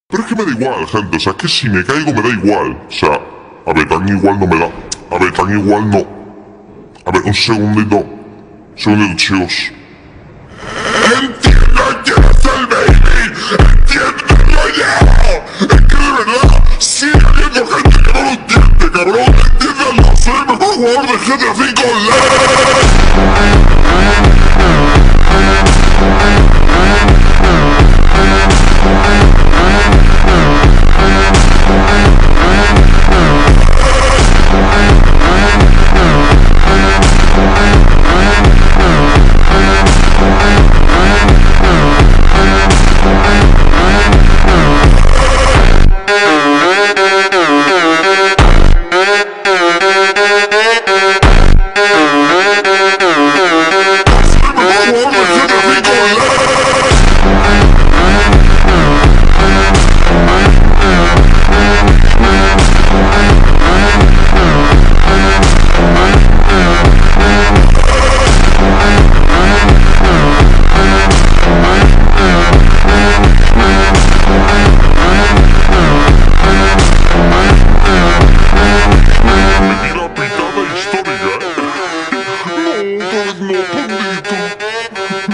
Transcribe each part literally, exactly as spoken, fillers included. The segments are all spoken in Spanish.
Pero es que me da igual, gente, o sea, es que si me caigo me da igual. O sea, a ver, tan igual no me da. A ver, tan igual no. A ver, un segundito. Un segundito, chicos. ¡Entiendo quién es el baby! ¡Entiéndelo ya! Es que de verdad, sigue habiendo gente que no lo entiende, cabrón. ¡Entiéndelo! ¡Soy el mejor jugador de G T A cinco Online!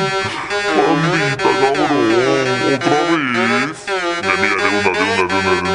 Pandita, cabrón, otra vez. Mira, de una, de una, de una, de una.